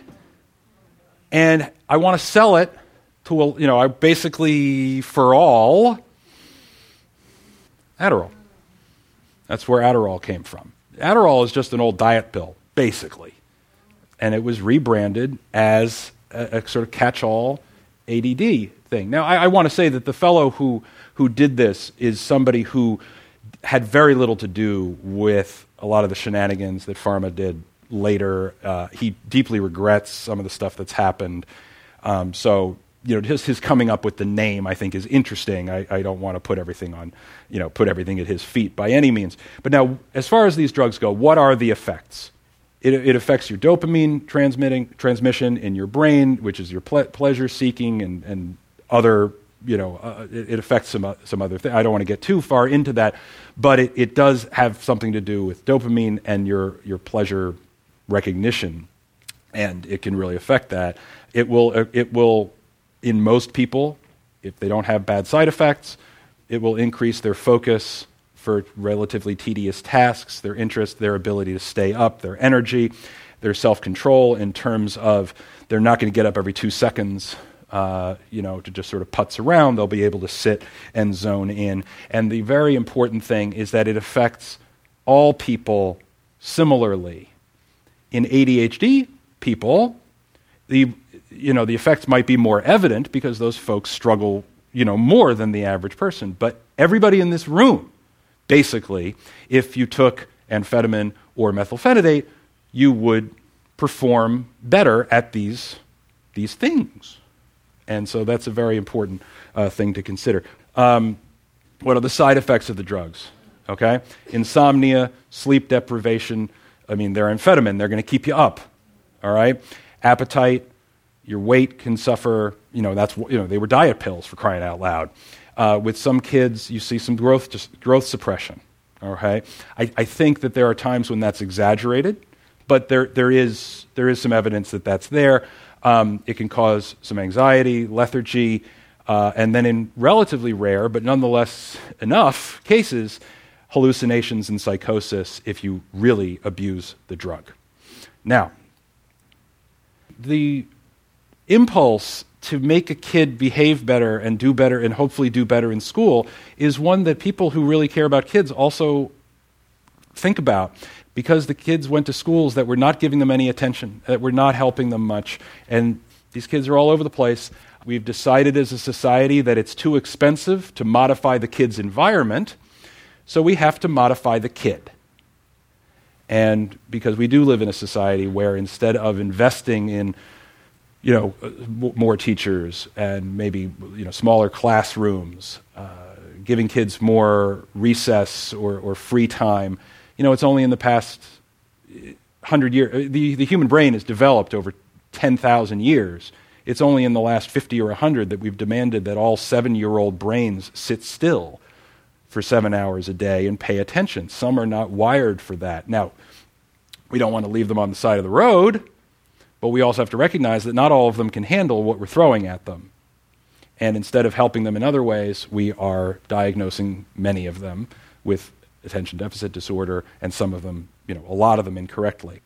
and I want to sell it to, a, you know, I basically, for all, Adderall. That's where Adderall came from. Adderall is just an old diet pill. basically. And it was rebranded as a, a sort of catch-all A D D thing. Now, I, I want to say that the fellow who who did this is somebody who had very little to do with a lot of the shenanigans that pharma did later. Uh, he deeply regrets some of the stuff that's happened. Um, so, you know, just his coming up with the name, I think, is interesting. I, I don't want to put everything on, you know, put everything at his feet by any means. But now, as far as these drugs go, what are the effects? It, it affects your dopamine transmitting transmission in your brain, which is your ple- pleasure seeking and, and other. You know, uh, it, it affects some uh, some other things. I don't want to get too far into that, but it, it does have something to do with dopamine and your your pleasure recognition, and it can really affect that. It will uh, it will, in most people, if they don't have bad side effects, it will increase their focus for relatively tedious tasks, their interest, their ability to stay up, their energy, their self-control in terms of they're not going to get up every two seconds. Uh, you know, to just sort of putz around, they'll be able to sit and zone in. And the very important thing is that it affects all people similarly. In A D H D people, the you know the effects might be more evident because those folks struggle, you know, more than the average person. But everybody in this room, basically, if you took amphetamine or methylphenidate, you would perform better at these these things. And so that's a very important uh, thing to consider. Um, what are the side effects of the drugs? Okay, insomnia, sleep deprivation. I mean, they're amphetamine. They're going to keep you up. All right, appetite. Your weight can suffer. You know, that's you know they were diet pills for crying out loud. Uh, with some kids, you see some growth just growth suppression. Okay, I, I think that there are times when that's exaggerated, but there there is there is some evidence that that's there. Um, it can cause some anxiety, lethargy, uh, and then in relatively rare, but nonetheless enough cases, hallucinations and psychosis if you really abuse the drug. Now, the impulse to make a kid behave better and do better and hopefully do better in school is one that people who really care about kids also think about. Because the kids went to schools that were not giving them any attention, that were not helping them much, and these kids are all over the place. We've decided as a society that it's too expensive to modify the kid's environment, so we have to modify the kid. And because we do live in a society where instead of investing in, you know, more teachers and maybe you know smaller classrooms, uh, giving kids more recess or, or free time. You know, it's only in the past hundred years, the, the human brain has developed over ten thousand years. It's only in the last fifty or one hundred that we've demanded that all seven-year-old brains sit still for seven hours a day and pay attention. Some are not wired for that. Now, we don't want to leave them on the side of the road, but we also have to recognize that not all of them can handle what we're throwing at them. And instead of helping them in other ways, we are diagnosing many of them with attention deficit disorder, and some of them, you know, a lot of them incorrectly.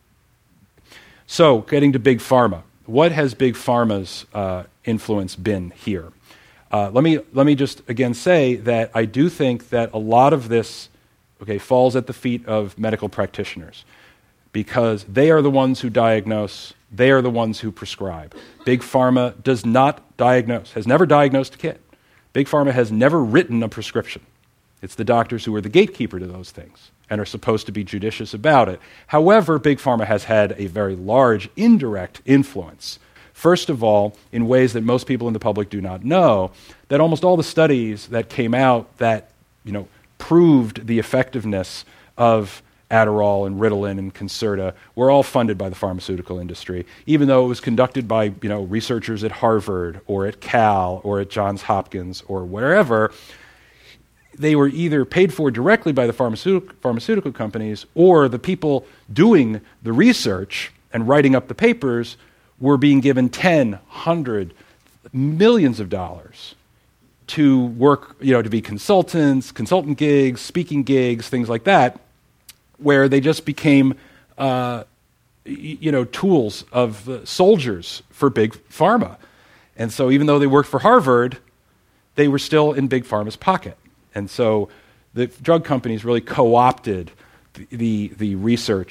So, getting to Big Pharma. What has Big Pharma's uh, influence been here? Uh, let me let me just again say that I do think that a lot of this, okay, falls at the feet of medical practitioners because they are the ones who diagnose, they are the ones who prescribe. Big Pharma does not diagnose, has never diagnosed a kid. Big Pharma has never written a prescription. It's the doctors who are the gatekeeper to those things and are supposed to be judicious about it. However, Big Pharma has had a very large indirect influence. First of all, in ways that most people in the public do not know, that almost all the studies that came out that, you know, proved the effectiveness of Adderall and Ritalin and Concerta were all funded by the pharmaceutical industry, even though it was conducted by, you know, researchers at Harvard or at Cal or at Johns Hopkins or wherever. They were either paid for directly by the pharmaceutical, pharmaceutical companies or the people doing the research and writing up the papers were being given ten, hundred, millions of dollars to work, you know, to be consultants, consultant gigs, speaking gigs, things like that, where they just became, uh, you know, tools of uh, soldiers for Big Pharma. And so even though they worked for Harvard, they were still in Big Pharma's pocket. And so the drug companies really co-opted the, the, the research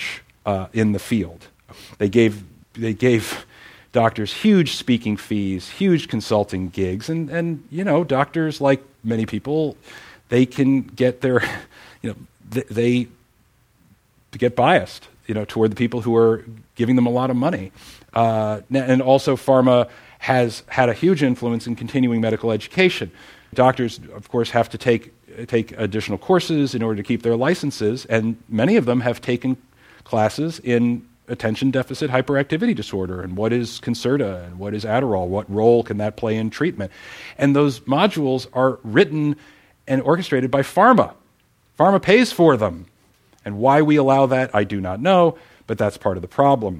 uh, in the field. They gave they gave doctors huge speaking fees, huge consulting gigs, and, and you know, doctors, like many people, they can get their, you know, th- they get biased, you know, toward the people who are giving them a lot of money. Uh, and also pharma has had a huge influence in continuing medical education. Doctors, of course, have to take take additional courses in order to keep their licenses, and many of them have taken classes in attention deficit hyperactivity disorder, and what is Concerta, and what is Adderall, what role can that play in treatment. And those modules are written and orchestrated by pharma. Pharma pays for them. And why we allow that, I do not know, but that's part of the problem.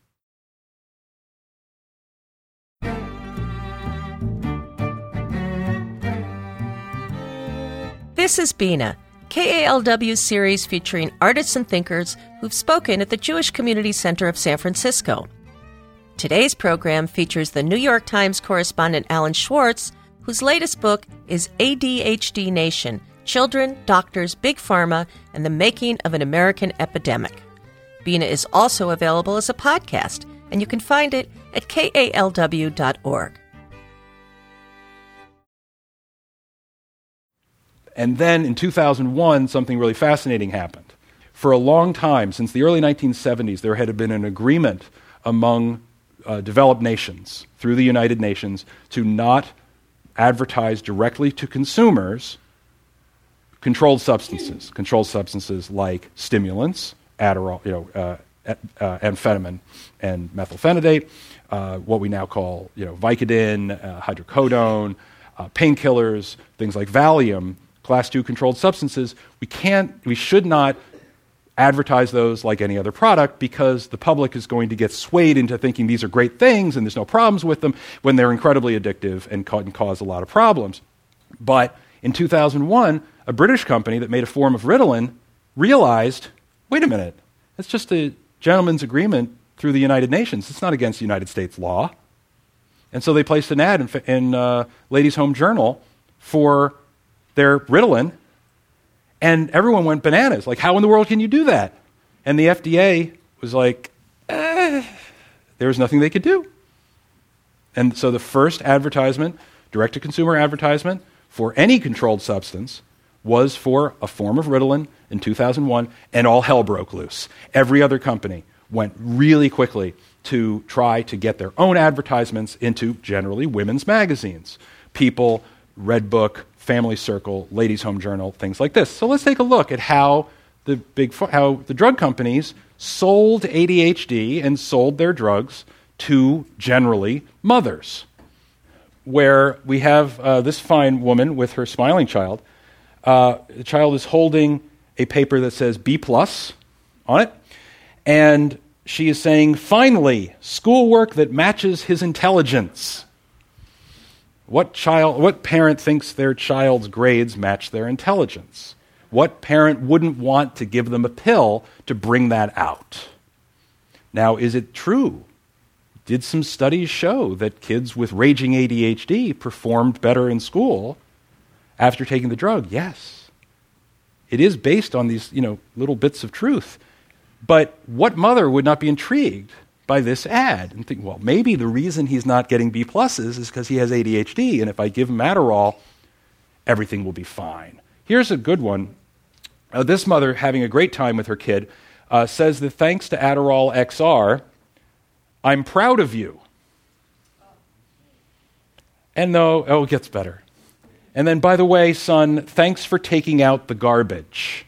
This is Bina, K A L W's series featuring artists and thinkers who've spoken at the Jewish Community Center of San Francisco. Today's program features the New York Times correspondent Alan Schwartz, whose latest book is A D H D Nation, Children, Doctors, Big Pharma, and the Making of an American Epidemic. Bina is also available as a podcast, and you can find it at K A L W dot org. And then in two thousand one, something really fascinating happened. For a long time, since the early nineteen seventies, there had been an agreement among uh, developed nations, through the United Nations, to not advertise directly to consumers controlled substances. Controlled substances like stimulants, Adderall, you know, uh, uh, amphetamine and methylphenidate, uh, what we now call, you know, Vicodin, uh, hydrocodone, uh, painkillers, things like Valium, class two controlled substances. We can't, we should not advertise those like any other product, because the public is going to get swayed into thinking these are great things and there's no problems with them, when they're incredibly addictive and ca- and cause a lot of problems. But in two thousand one, a British company that made a form of Ritalin realized, wait a minute, it's just a gentleman's agreement through the United Nations. It's not against United States law. And so they placed an ad in, in uh, Ladies' Home Journal for their Ritalin, and everyone went bananas. Like, how in the world can you do that? And the F D A was like, eh, there was nothing they could do. And so the first advertisement, direct-to-consumer advertisement for any controlled substance, was for a form of Ritalin in two thousand one, and all hell broke loose. Every other company went really quickly to try to get their own advertisements into generally women's magazines. People, Redbook, Family Circle, Ladies' Home Journal, things like this. So let's take a look at how the big how the drug companies sold A D H D and sold their drugs to generally mothers, where we have uh, this fine woman with her smiling child. Uh, the child is holding a paper that says B plus on it, and she is saying, finally, schoolwork that matches his intelligence. What child, what parent thinks their child's grades match their intelligence? What parent wouldn't want to give them a pill to bring that out? Now, is it true? Did some studies show that kids with raging A D H D performed better in school after taking the drug? Yes. It is based on these, you know, little bits of truth. But what mother would not be intrigued by this ad and think, well, maybe the reason he's not getting B pluses is because he has A D H D, and if I give him Adderall, everything will be fine. Here's a good one. Uh, this mother, having a great time with her kid, uh, says that thanks to Adderall X R, I'm proud of you. And no, oh, it gets better. And then, by the way, son, thanks for taking out the garbage.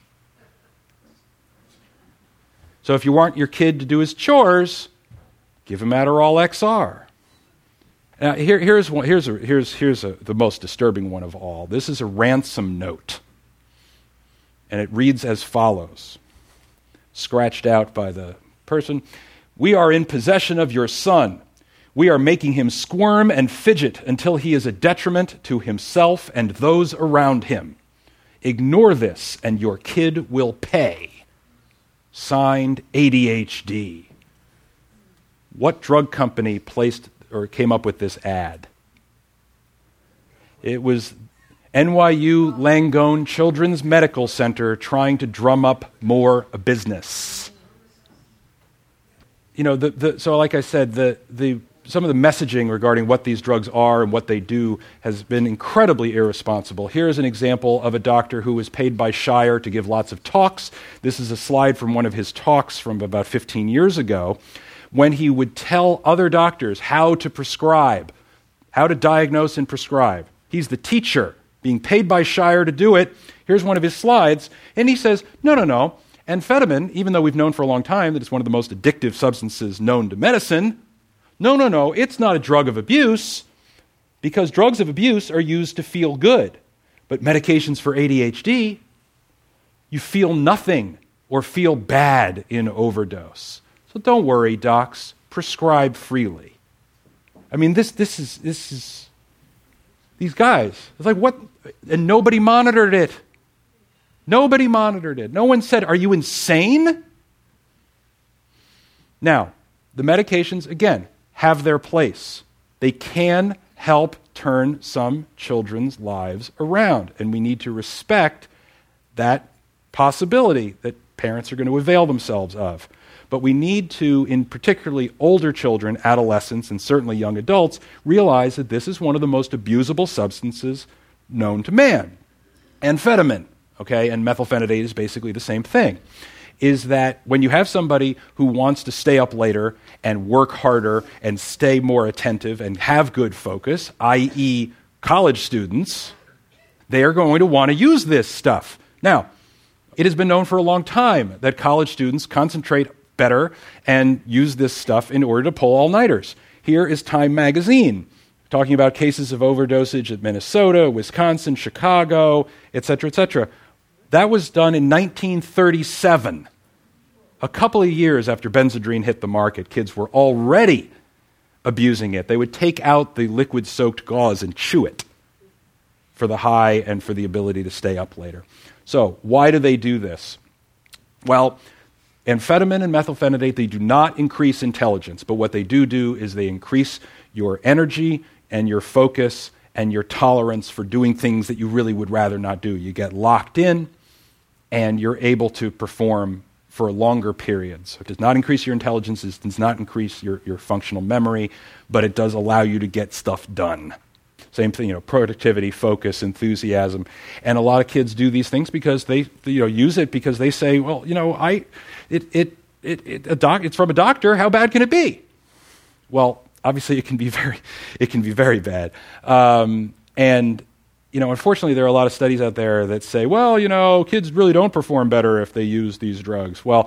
So if you want your kid to do his chores, give him Adderall X R. Now, here, here's one, here's a, here's here's a, the most disturbing one of all. This is a ransom note, and it reads as follows, scratched out by the person: "We are in possession of your son. We are making him squirm and fidget until he is a detriment to himself and those around him. Ignore this, and your kid will pay. Signed, A D H D." What drug company placed or came up with this ad? It was N Y U Langone Children's Medical Center trying to drum up more business. you know, the, the, so like I said, the, the, some of the messaging regarding what these drugs are and what they do has been incredibly irresponsible. Here's an example of a doctor who was paid by Shire to give lots of talks. This is a slide from one of his talks from about fifteen years ago, when he would tell other doctors how to prescribe, how to diagnose and prescribe. He's the teacher, being paid by Shire to do it. Here's one of his slides, and he says, no, no, no, amphetamine, even though we've known for a long time that it's one of the most addictive substances known to medicine, no, no, no, it's not a drug of abuse, because drugs of abuse are used to feel good. But medications for A D H D, you feel nothing or feel bad in overdose. So don't worry, docs, prescribe freely. I mean, this this is this is these guys. It's like what? And nobody monitored it. Nobody monitored it. No one said, "Are you insane?" Now, the medications again have their place. They can help turn some children's lives around, and we need to respect that possibility that parents are going to avail themselves of. But we need to, in particularly older children, adolescents, and certainly young adults, realize that this is one of the most abusable substances known to man. Amphetamine, okay, and methylphenidate is basically the same thing, is that when you have somebody who wants to stay up later and work harder and stay more attentive and have good focus, that is college students, they are going to want to use this stuff. Now, it has been known for a long time that college students concentrate better and use this stuff in order to pull all-nighters. Here is Time magazine, talking about cases of overdosage at Minnesota, Wisconsin, Chicago, et cetera, et cetera. That was done in nineteen thirty-seven. A couple of years after Benzedrine hit the market, kids were already abusing it. They would take out the liquid-soaked gauze and chew it for the high and for the ability to stay up later. So, why do they do this? Well, amphetamine and methylphenidate, they do not increase intelligence, but what they do do is they increase your energy and your focus and your tolerance for doing things that you really would rather not do. You get locked in, and you're able to perform for longer periods. So it does not increase your intelligence, it does not increase your, your functional memory, but it does allow you to get stuff done. Same thing, you know, productivity, focus, enthusiasm. And a lot of kids do these things because they, you know, use it because they say, well, you know, I, it, it, it, it a doc, it's from a doctor, how bad can it be? Well, obviously it can be very, it can be very bad. Um, and, you know, unfortunately there are a lot of studies out there that say, well, you know, kids really don't perform better if they use these drugs. Well,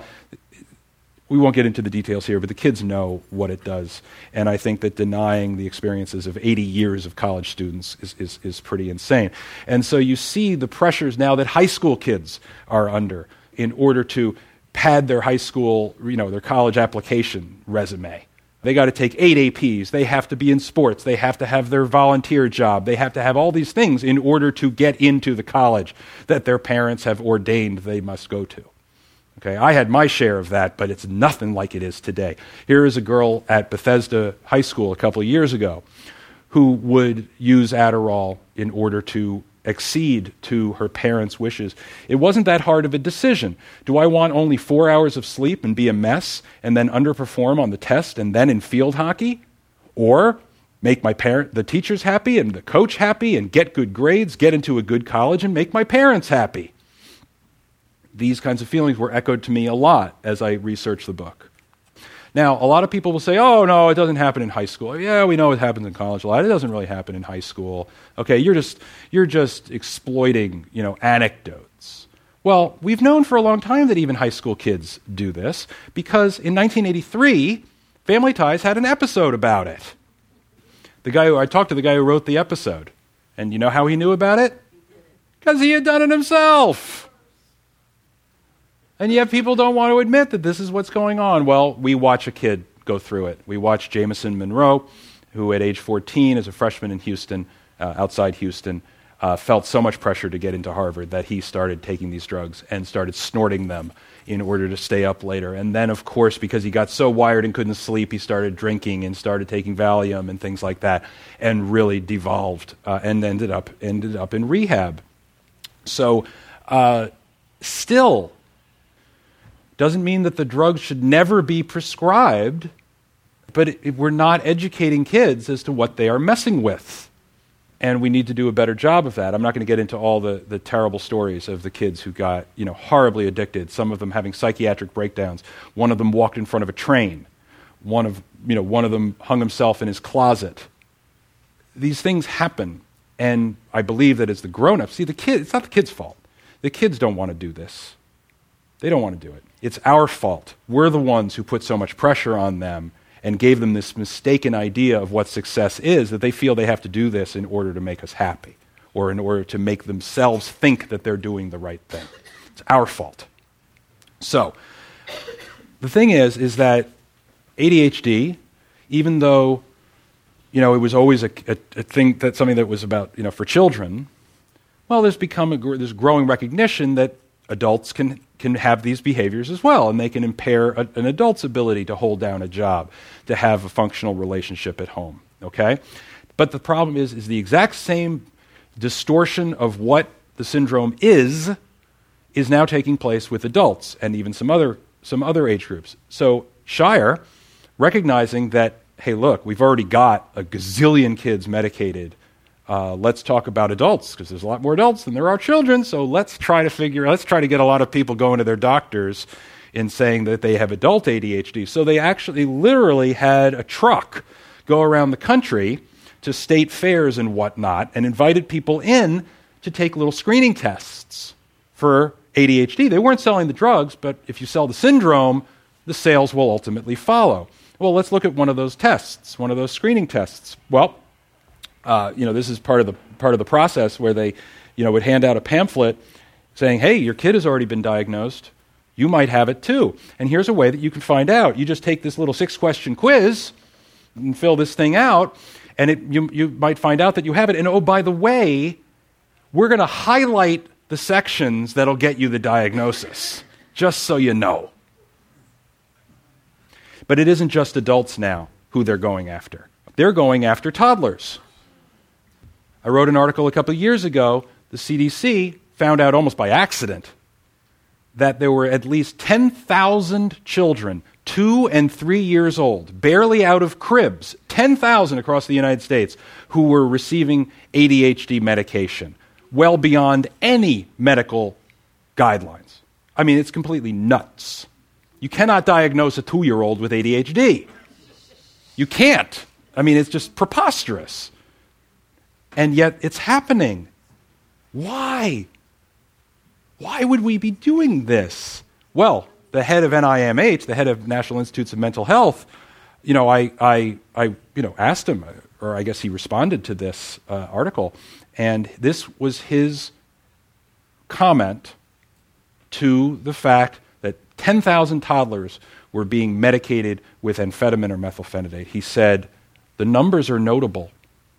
we won't get into the details here, but the kids know what it does. And I think that denying the experiences of eighty years of college students is, is, is pretty insane. And so you see the pressures now that high school kids are under in order to pad their high school, you know, their college application resume. They got to take eight A Ps. They have to be in sports. They have to have their volunteer job. They have to have all these things in order to get into the college that their parents have ordained they must go to. Okay, I had my share of that, but it's nothing like it is today. Here is a girl at Bethesda High School a couple of years ago who would use Adderall in order to accede to her parents' wishes. It wasn't that hard of a decision. Do I want only four hours of sleep and be a mess and then underperform on the test and then in field hockey? Or make my parent, the teachers happy and the coach happy and get good grades, get into a good college and make my parents happy? These kinds of feelings were echoed to me a lot as I researched the book. Now, a lot of people will say, oh, no, it doesn't happen in high school. Yeah, we know it happens in college a lot. It doesn't really happen in high school. Okay, you're just you're just exploiting, you know, anecdotes. Well, we've known for a long time that even high school kids do this because in nineteen eighty-three, Family Ties had an episode about it. The guy who I talked to the guy who wrote the episode. And you know how he knew about it? Because he had done it himself. And yet people don't want to admit that this is what's going on. Well, we watch a kid go through it. We watch Jamison Monroe, who at age fourteen, as a freshman in Houston, uh, outside Houston, uh, felt so much pressure to get into Harvard that he started taking these drugs and started snorting them in order to stay up later. And then, of course, because he got so wired and couldn't sleep, he started drinking and started taking Valium and things like that, and really devolved uh, and ended up ended up in rehab. So, uh, still, Doesn't mean that the drugs should never be prescribed, but it, it, we're not educating kids as to what they are messing with. And we need to do a better job of that. I'm not going to get into all the, the terrible stories of the kids who got, you know, horribly addicted, some of them having psychiatric breakdowns. One of them walked in front of a train. One of, you know, one of them hung himself in his closet. These things happen, and I believe that as the grown-ups, see, the kid, it's not the kid's fault. The kids don't want to do this. They don't want to do it. It's our fault. We're the ones who put so much pressure on them and gave them this mistaken idea of what success is, that they feel they have to do this in order to make us happy, or in order to make themselves think that they're doing the right thing. It's our fault. So, the thing is, is that A D H D, even though, you know, it was always a, a, a thing, that something that was about, you know, for children, well, there's become a, there's growing recognition that adults can can have these behaviors as well, and they can impair a, an adult's ability to hold down a job, to have a functional relationship at home, okay? But the problem is, is the exact same distortion of what the syndrome is, is now taking place with adults, and even some other, some other age groups. So Shire, recognizing that, hey, look, we've already got a gazillion kids medicated. Uh, let's talk about adults, because there's a lot more adults than there are children, so let's try to figure, let's try to get a lot of people going to their doctors in saying that they have adult A D H D. So they actually literally had a truck go around the country to state fairs and whatnot and invited people in to take little screening tests for A D H D. They weren't selling the drugs, but if you sell the syndrome, the sales will ultimately follow. Well, let's look at one of those tests, one of those screening tests. Well, Uh, you know, this is part of the part of the process where they, you know, would hand out a pamphlet saying, "Hey, your kid has already been diagnosed. You might have it too. And here's a way that you can find out. You just take this little six-question quiz and fill this thing out, and it, you you might find out that you have it. And oh, by the way, we're going to highlight the sections that'll get you the diagnosis, just so you know." But it isn't just adults now who they're going after. They're going after toddlers. I wrote an article a couple of years ago. The C D C found out almost by accident that there were at least ten thousand children, two and three years old, barely out of cribs, ten thousand across the United States, who were receiving A D H D medication, well beyond any medical guidelines. I mean, it's completely nuts. You cannot diagnose a two-year-old with A D H D. You can't. I mean, it's just preposterous. And yet it's happening. Why? Why would we be doing this? Well, the head of N I M H, the head of National Institutes of Mental Health, you know, I, I, I you know, asked him, or I guess he responded to this uh, article, and this was his comment to the fact that ten thousand toddlers were being medicated with amphetamine or methylphenidate. He said, the numbers are notable.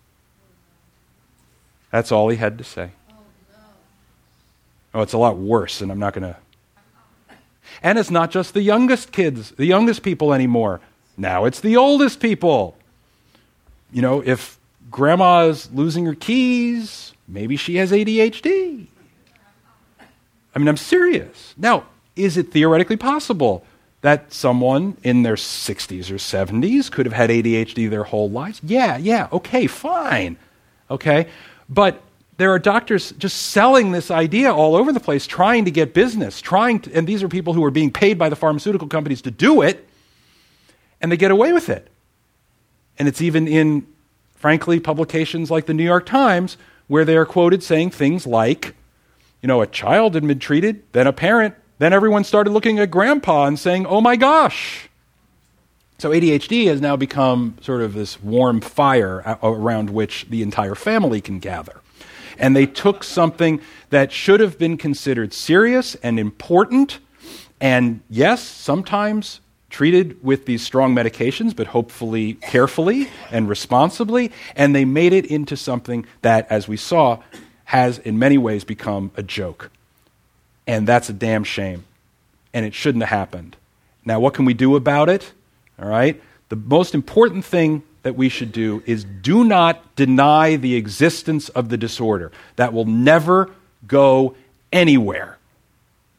That's all he had to say. Oh, no. Oh, it's a lot worse, and I'm not going to... And it's not just the youngest kids, the youngest people anymore. Now it's the oldest people. You know, if grandma's losing her keys, maybe she has A D H D. I mean, I'm serious. Now, is it theoretically possible that someone in their sixties or seventies could have had A D H D their whole lives? Yeah, yeah, okay, fine. Okay? But there are doctors just selling this idea all over the place, trying to get business, trying to, and these are people who are being paid by the pharmaceutical companies to do it, and they get away with it. And it's even in, frankly, publications like the New York Times, where they are quoted saying things like, you know, a child had been treated, then a parent, then everyone started looking at grandpa and saying, oh my gosh. So A D H D has now become sort of this warm fire around which the entire family can gather. And they took something that should have been considered serious and important, and yes, sometimes treated with these strong medications, but hopefully carefully and responsibly, and they made it into something that, as we saw, has in many ways become a joke. And that's a damn shame. And it shouldn't have happened. Now, what can we do about it? All right? The most important thing that we should do is do not deny the existence of the disorder. That will never go anywhere.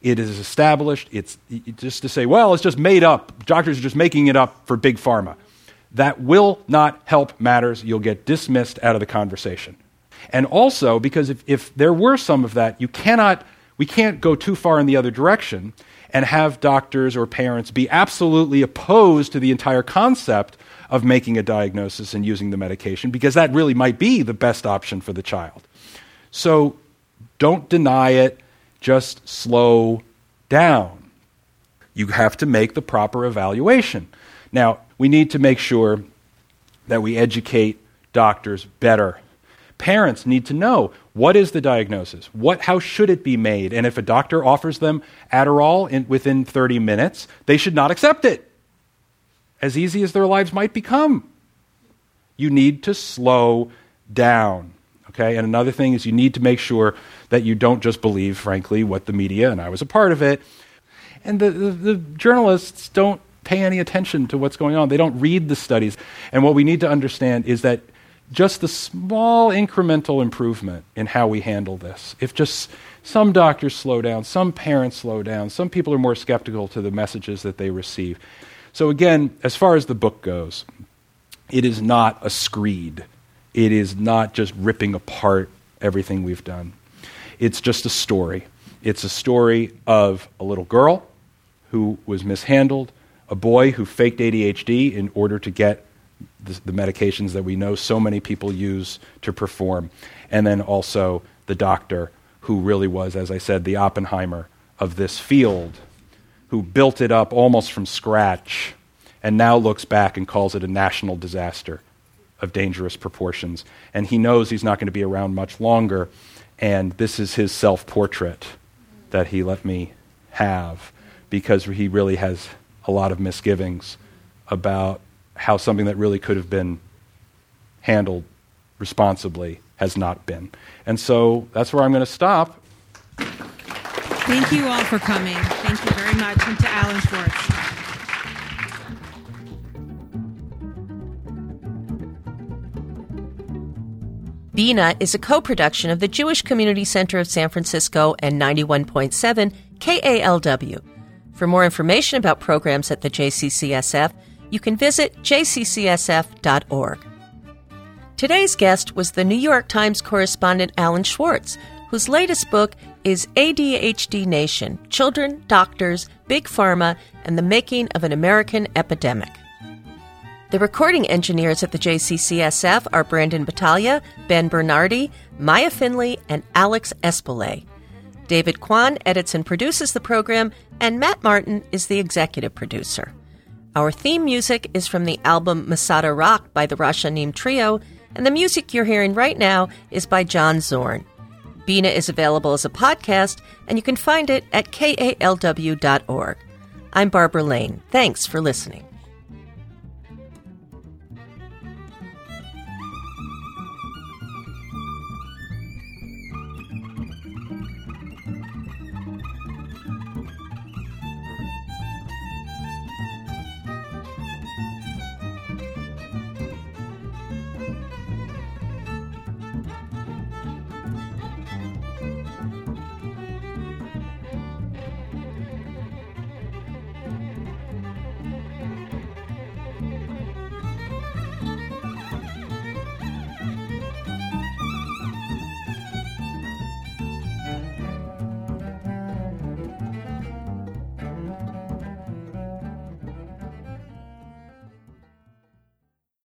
It is established. It's just to say, well, it's just made up. Doctors are just making it up for big pharma. That will not help matters. You'll get dismissed out of the conversation. And also, because if, if there were some of that, you cannot, we can't go too far in the other direction and have doctors or parents be absolutely opposed to the entire concept of making a diagnosis and using the medication, because that really might be the best option for the child. So don't deny it, just slow down. You have to make the proper evaluation. Now, we need to make sure that we educate doctors better. Parents need to know, what is the diagnosis? What, how should it be made? And if a doctor offers them Adderall in, within thirty minutes, they should not accept it, as easy as their lives might become. You need to slow down, okay? And another thing is you need to make sure that you don't just believe, frankly, what the media, and I was a part of it, and the, the, the journalists don't pay any attention to what's going on. They don't read the studies. And what we need to understand is that just the small incremental improvement in how we handle this, if just some doctors slow down, some parents slow down, some people are more skeptical to the messages that they receive. So again, as far as the book goes, it is not a screed. It is not just ripping apart everything we've done. It's just a story. It's a story of a little girl who was mishandled, a boy who faked A D H D in order to get the, the medications that we know so many people use to perform, and then also the doctor who really was, as I said, the Oppenheimer of this field, who built it up almost from scratch and now looks back and calls it a national disaster of dangerous proportions. And he knows he's not going to be around much longer, and this is his self-portrait that he let me have, because he really has a lot of misgivings about how something that really could have been handled responsibly has not been. And so that's where I'm going to stop. Thank you all for coming. Thank you very much. And to Alan Schwartz. Bina is a co-production of the Jewish Community Center of San Francisco and ninety-one point seven K A L W. For more information about programs at the J C C S F, you can visit j c c s f dot org. Today's guest was the New York Times correspondent Alan Schwartz, whose latest book is A D H D Nation: Children, Doctors, Big Pharma, and the Making of an American Epidemic. The recording engineers at the J C C S F are Brandon Battaglia, Ben Bernardi, Maya Finley, and Alex Espolay. David Kwan edits and produces the program, and Matt Martin is the executive producer. Our theme music is from the album Masada Rock by the Rashanim Trio, and the music you're hearing right now is by John Zorn. Bina is available as a podcast, and you can find it at K A L W dot org. I'm Barbara Lane. Thanks for listening.